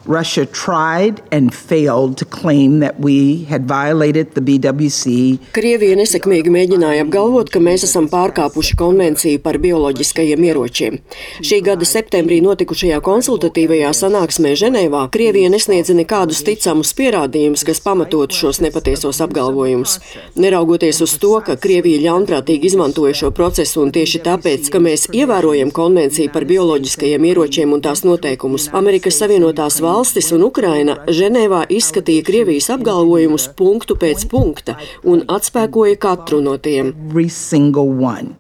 Russia tried and failed to claim that we had violated the BWC. Krievija nesekmīgi mēģināja apgalvot, ka mēs esam pārkāpuši konvenciju par bioloģiskajiem ieročiem. Šī gada septembrī notikušajā konsultatīvajā sanāksmē Ženēvā Krievija nesniedza nekādus ticamus pierādījumus, kas pamatotu šos nepatiesos apgalvojumus. Neraugoties uz to, ka Krievija ļaunprātīgi izmantoja šo procesu un tieši tāpēc, ka mēs ievērojam konvenciju par bioloģiskajiem ieročiem un tās noteikumus, Amerikas Savienotās valstis un Ukraina Ženēvā izskatīja Krievijas apgalvojumus punktu pēc punkta un atspēkoja katru no tiem. Every single one.